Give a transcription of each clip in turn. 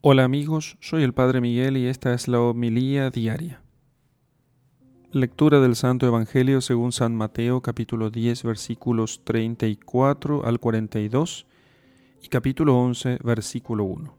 Hola amigos, soy el Padre Miguel y esta es la homilía diaria. Lectura del Santo Evangelio según San Mateo, capítulo 10, versículos 34 al 42 y capítulo 11, versículo 1.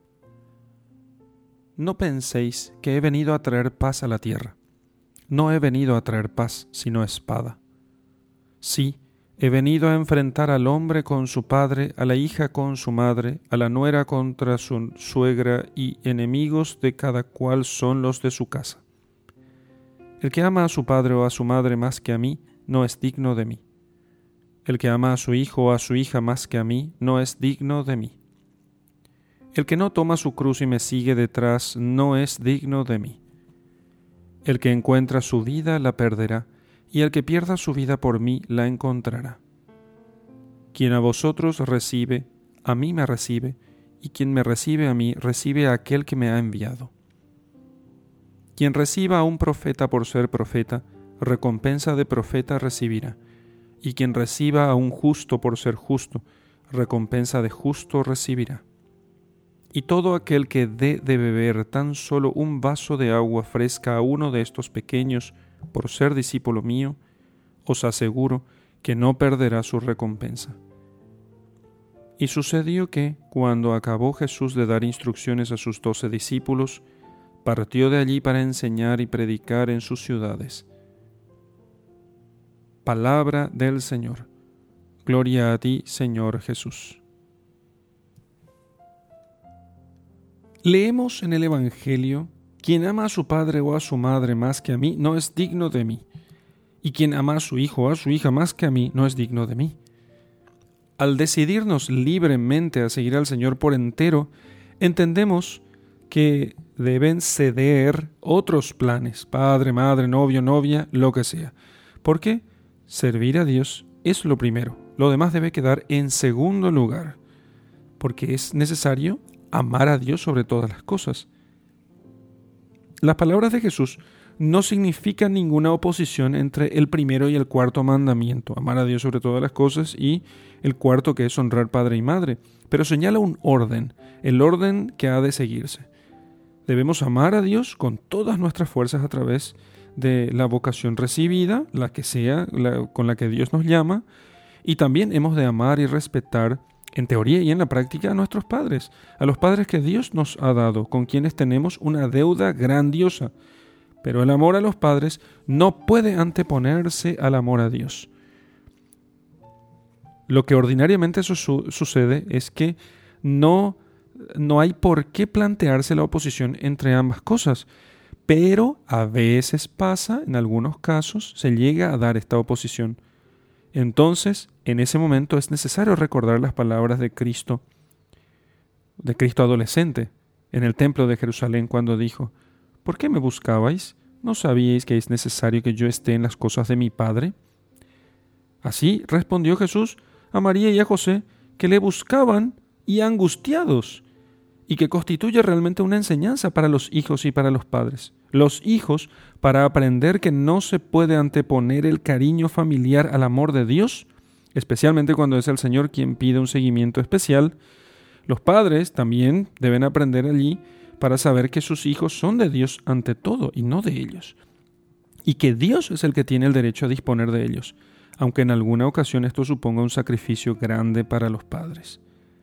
No penséis que he venido a traer paz a la tierra. No he venido a traer paz, sino espada. Sí, he venido a enfrentar al hombre con su padre, a la hija con su madre, a la nuera contra su suegra, y enemigos de cada cual son los de su casa. El que ama a su padre o a su madre más que a mí, no es digno de mí. El que ama a su hijo o a su hija más que a mí, no es digno de mí. El que no toma su cruz y me sigue detrás, no es digno de mí. El que encuentra su vida, la perderá, y el que pierda su vida por mí, la encontrará. Quien a vosotros recibe, a mí me recibe, y quien me recibe a mí, recibe a aquel que me ha enviado. Quien reciba a un profeta por ser profeta, recompensa de profeta recibirá, y quien reciba a un justo por ser justo, recompensa de justo recibirá. Y todo aquel que dé de beber tan solo un vaso de agua fresca a uno de estos pequeños, por ser discípulo mío, os aseguro que no perderá su recompensa. Y sucedió que, cuando acabó Jesús de dar instrucciones a sus 12 discípulos, partió de allí para enseñar y predicar en sus ciudades. Palabra del Señor. Gloria a ti, Señor Jesús. Leemos en el Evangelio: quien ama a su padre o a su madre más que a mí, no es digno de mí. Y quien ama a su hijo o a su hija más que a mí, no es digno de mí. Al decidirnos libremente a seguir al Señor por entero, entendemos que deben ceder otros planes, padre, madre, novio, novia, lo que sea. Porque servir a Dios es lo primero. Lo demás debe quedar en segundo lugar. Porque es necesario amar a Dios sobre todas las cosas. Las palabras de Jesús no significan ninguna oposición entre el primero y el cuarto mandamiento, amar a Dios sobre todas las cosas, y el cuarto, que es honrar padre y madre, pero señala un orden, el orden que ha de seguirse. Debemos amar a Dios con todas nuestras fuerzas a través de la vocación recibida, la que sea, con la que Dios nos llama, y también hemos de amar y respetar en teoría y en la práctica a nuestros padres, a los padres que Dios nos ha dado, con quienes tenemos una deuda grandiosa. Pero el amor a los padres no puede anteponerse al amor a Dios. Lo que ordinariamente sucede es que no hay por qué plantearse la oposición entre ambas cosas, pero a veces pasa, en algunos casos, se llega a dar esta oposición. Entonces, en ese momento es necesario recordar las palabras de Cristo adolescente, en el templo de Jerusalén, cuando dijo: ¿por qué me buscabais? ¿No sabíais que es necesario que yo esté en las cosas de mi Padre? Así respondió Jesús a María y a José, que le buscaban y angustiados, y que constituye realmente una enseñanza para los hijos y para los padres. Los hijos, para aprender que no se puede anteponer el cariño familiar al amor de Dios, especialmente cuando es el Señor quien pide un seguimiento especial. Los padres también deben aprender allí para saber que sus hijos son de Dios ante todo y no de ellos, y que Dios es el que tiene el derecho a disponer de ellos, aunque en alguna ocasión esto suponga un sacrificio grande para los padres.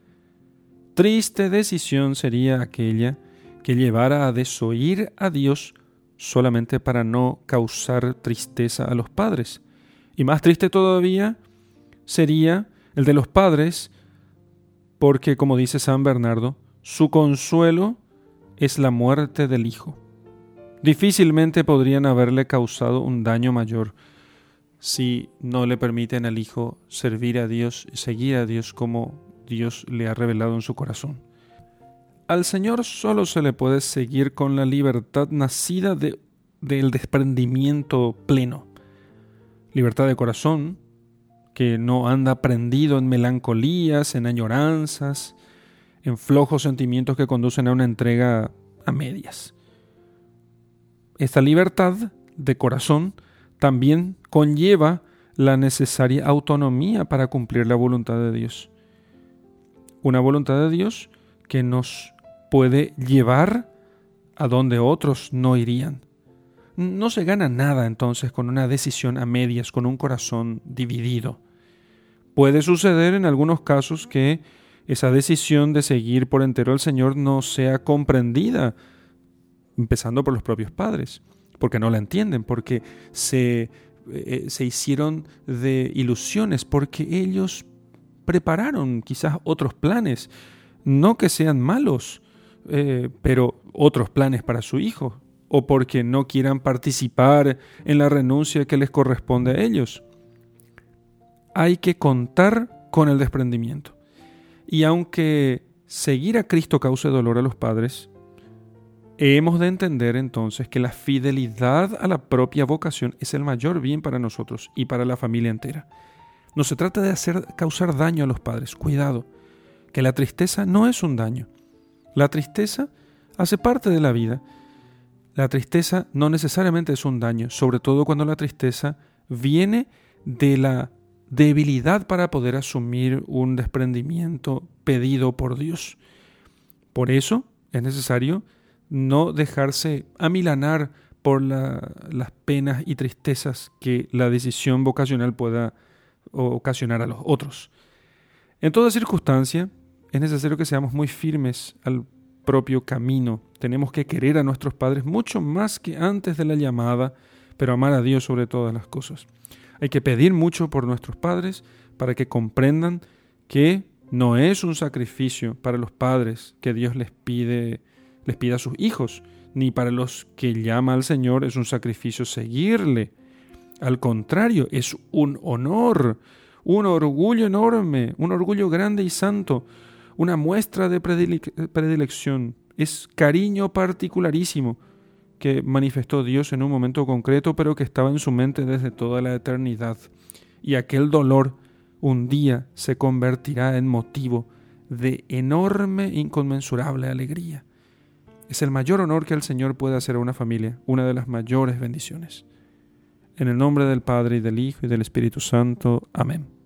Triste decisión sería aquella que llevara a desoír a Dios solamente para no causar tristeza a los padres. Y más triste todavía sería el de los padres, porque, como dice San Bernardo, su consuelo es la muerte del hijo. Difícilmente podrían haberle causado un daño mayor si no le permiten al hijo servir a Dios, seguir a Dios como Dios le ha revelado en su corazón. Al Señor solo se le puede seguir con la libertad nacida del desprendimiento pleno. Libertad de corazón, que no anda prendido en melancolías, en añoranzas, en flojos sentimientos que conducen a una entrega a medias. Esta libertad de corazón también conlleva la necesaria autonomía para cumplir la voluntad de Dios. Una voluntad de Dios que nos puede llevar a donde otros no irían. No se gana nada entonces con una decisión a medias, con un corazón dividido. Puede suceder en algunos casos que esa decisión de seguir por entero al Señor no sea comprendida, empezando por los propios padres, porque no la entienden, porque se hicieron de ilusiones, porque ellos prepararon quizás otros planes, no que sean malos, pero otros planes para su hijo, o porque no quieran participar en la renuncia que les corresponde a ellos. Hay que contar con el desprendimiento. Y aunque seguir a Cristo cause dolor a los padres, hemos de entender entonces que la fidelidad a la propia vocación es el mayor bien para nosotros y para la familia entera. No se trata de causar daño a los padres. Cuidado, que la tristeza no es un daño. La tristeza hace parte de la vida. La tristeza no necesariamente es un daño, sobre todo cuando la tristeza viene de la debilidad para poder asumir un desprendimiento pedido por Dios. Por eso es necesario no dejarse amilanar por las penas y tristezas que la decisión vocacional pueda ocasionar a los otros. En toda circunstancia, es necesario que seamos muy firmes al propio camino. Tenemos que querer a nuestros padres mucho más que antes de la llamada, pero amar a Dios sobre todas las cosas. Hay que pedir mucho por nuestros padres para que comprendan que no es un sacrificio para los padres que Dios les pide a sus hijos, ni para los que llama al Señor es un sacrificio seguirle. Al contrario, es un honor, un orgullo enorme, un orgullo grande y santo, una muestra de predilección. Es cariño particularísimo que manifestó Dios en un momento concreto, pero que estaba en su mente desde toda la eternidad. Y aquel dolor un día se convertirá en motivo de enorme e inconmensurable alegría. Es el mayor honor que el Señor puede hacer a una familia, una de las mayores bendiciones. En el nombre del Padre, y del Hijo, y del Espíritu Santo. Amén.